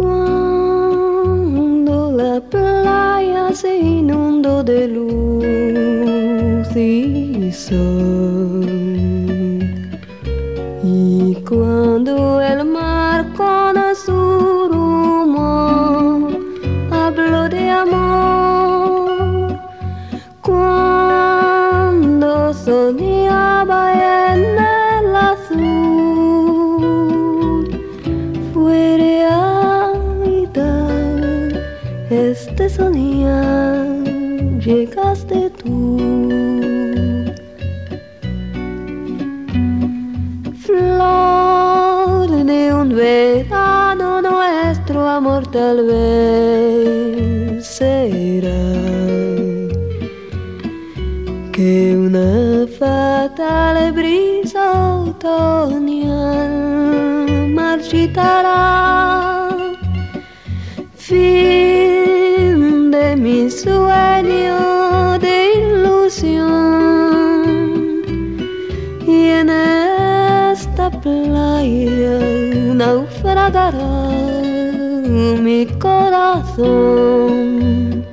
Cuando la playa se inundó de luz y sol, y cuando el mar con su rumor habló de amor, cuando soñaba en el azul, fue realidad este soñar, llegaste tú. Flor de un verano, nuestro amor tal vez será que una fatal brisa otoñal marchitará. Fin de mi sueño de ilusión, y en esta playa naufragará mi corazón,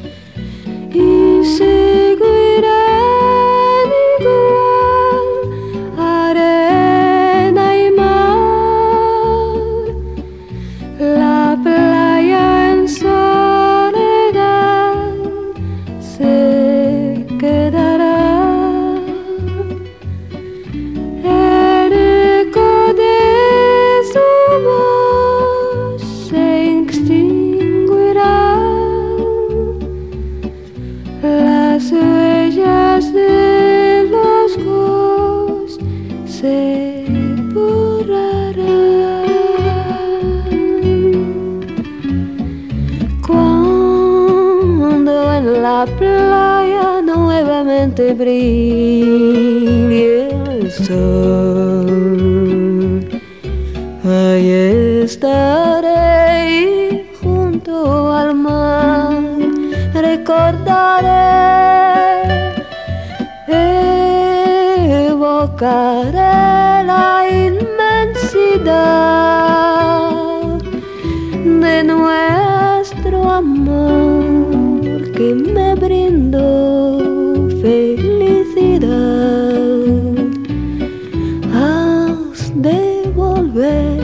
y seguiré igual, arena y mar, la playa en soledad se quedará. El eco de su voz se extinguirá, las huellas de los ojos se borrarán. Cuando en la playa nuevamente brille el sol, ahí estaré y junto al mar recordaré, evocaré la inmensidad de nuestro amor que me brindó felicidad. Has de volver,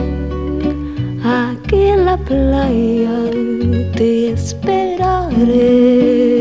aquí en la playa te esperaré.